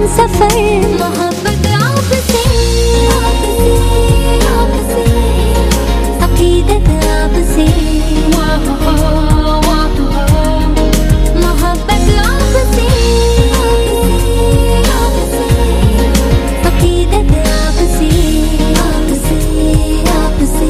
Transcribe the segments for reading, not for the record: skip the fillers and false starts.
सफर मोहब्बत आपसे, आपसे, अकीदत आपसे, मोहब्बत आपसे, अकीदत आपसे, आपसे, आपसे।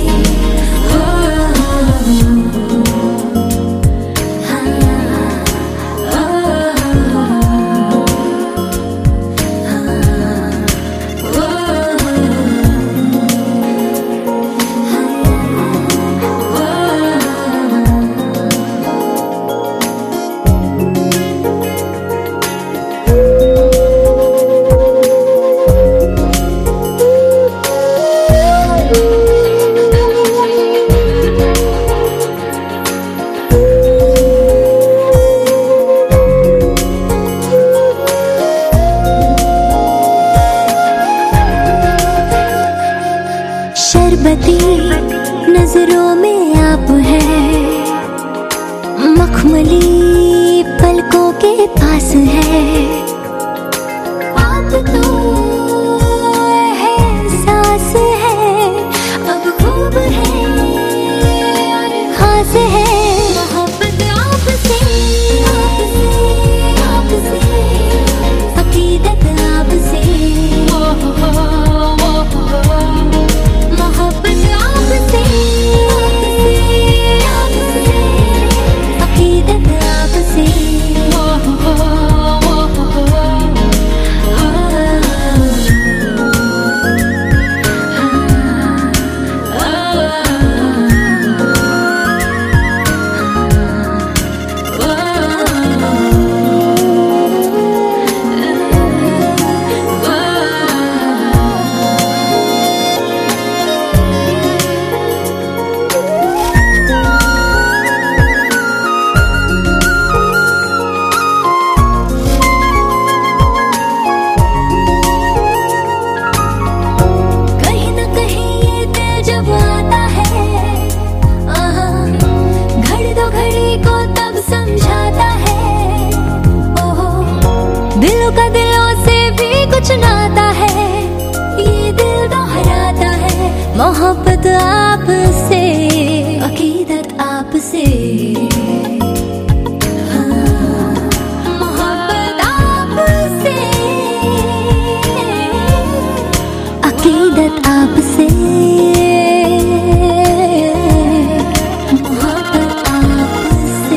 शरबती नजरों में आप हैं, मखमली पलकों के पास है आप, तो है सांस है, अब खूब है और खास है। मोहब्बत आपसे, आपसे, आपसे, अकीदत आपसे, दिलों का दिलों से भी कुछ नाता है, ये दिल दोहराता है। मोहब्बत आपसे, अकीदत आपसे, मोहब्बत आपसे, अकीदत आपसे, मोहब्बत आपसे।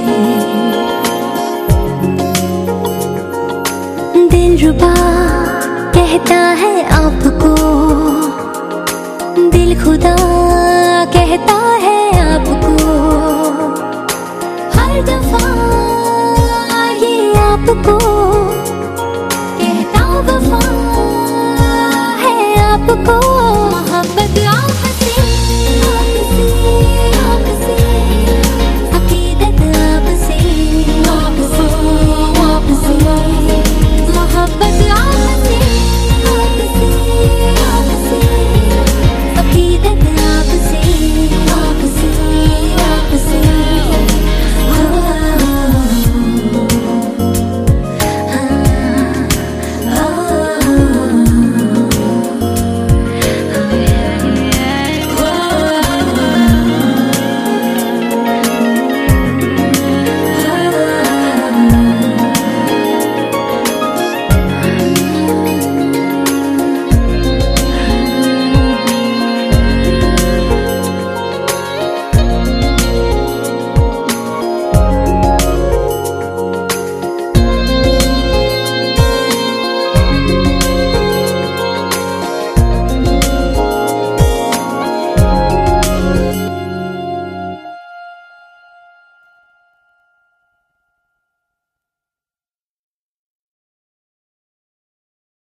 दिलरुबा कहता है आपको, दिल खुदा कहता है आपको, हर दफा ये आपको कहता वफा है आपको।